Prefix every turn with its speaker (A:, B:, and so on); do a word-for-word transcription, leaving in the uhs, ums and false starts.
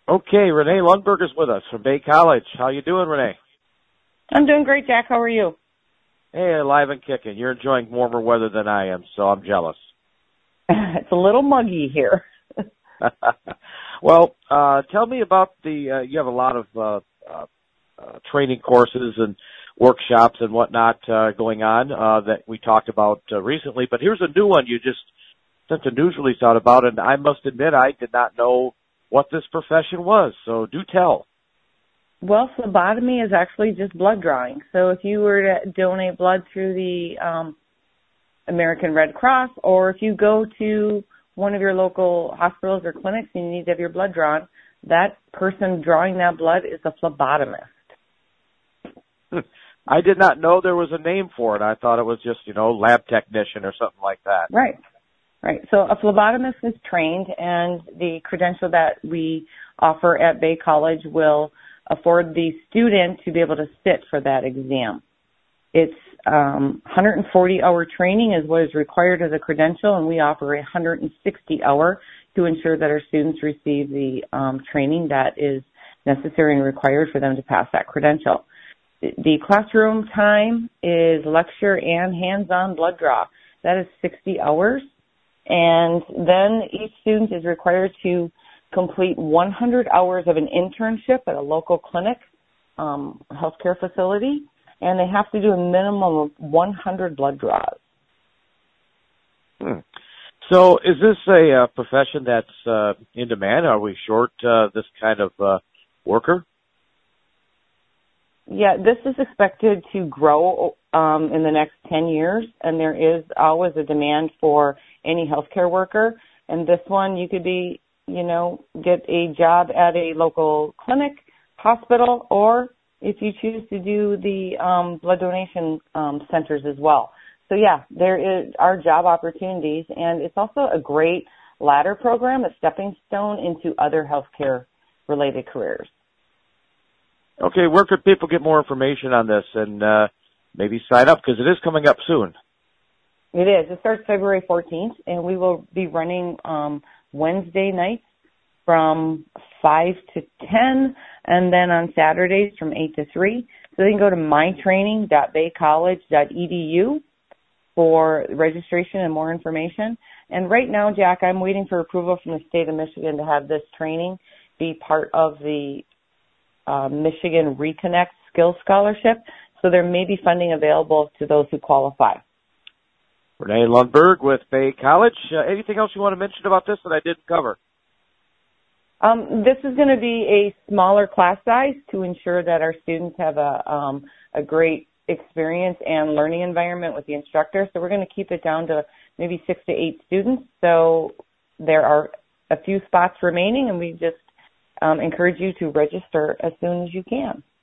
A: Okay, Renee Lundberg is with us from Bay College. How you doing, Renee?
B: I'm doing great, Jack. How are you?
A: Hey, alive and kicking. You're enjoying warmer weather than I am, so I'm jealous.
B: It's a little muggy here.
A: Well, uh, tell me about the, uh, you have a lot of uh, uh, uh, training courses and workshops and whatnot uh, going on uh, that we talked about uh, recently, but here's a new one you just sent a news release out about, and I must admit I did not know what this profession was, so do tell.
B: Well, phlebotomy is actually just blood drawing. So if you were to donate blood through the um, American Red Cross, or if you go to one of your local hospitals or clinics and you need to have your blood drawn, that person drawing that blood is a phlebotomist.
A: I did not know there was a name for it. I thought it was just, you know, lab technician or something like that.
B: Right. Right. So a phlebotomist is trained, and the credential that we offer at Bay College will afford the student to be able to sit for that exam. It's um, one hundred forty hour training is what is required as a credential, and we offer a one hundred sixty hour to ensure that our students receive the um, training that is necessary and required for them to pass that credential. The classroom time is lecture and hands-on blood draw. That is sixty hours. And then each student is required to complete one hundred hours of an internship at a local clinic, um, healthcare facility, and they have to do a minimum of one hundred blood draws.
A: Hmm. So is this a uh, profession that's uh, in demand? Are we short uh, this kind of uh, worker?
B: Yeah, this is expected to grow um, in the next ten years, and there is always a demand for any healthcare worker. And this one, you could be, you know, get a job at a local clinic, hospital, or if you choose to do the um, blood donation um, centers as well. So, yeah, there is, are job opportunities, and it's also a great ladder program, a stepping stone into other healthcare-related careers.
A: Okay, where could people get more information on this and uh, maybe sign up? Because it is coming up soon.
B: It is. It starts February fourteenth, and we will be running um, Wednesday nights from five to ten, and then on Saturdays from eight to three. So they can go to my training dot bay college dot e d u for registration and more information. And right now, Jack, I'm waiting for approval from the state of Michigan to have this training be part of the Uh, Michigan Reconnect Skills Scholarship, so there may be funding available to those who qualify.
A: Renee Lundberg with Bay College. Uh, anything else you want to mention about this that I didn't cover?
B: Um, this is going to be a smaller class size to ensure that our students have a, um, a great experience and learning environment with the instructor. So we're going to keep it down to maybe six to eight students. So there are a few spots remaining, and we just Um, encourage you to register as soon as you can.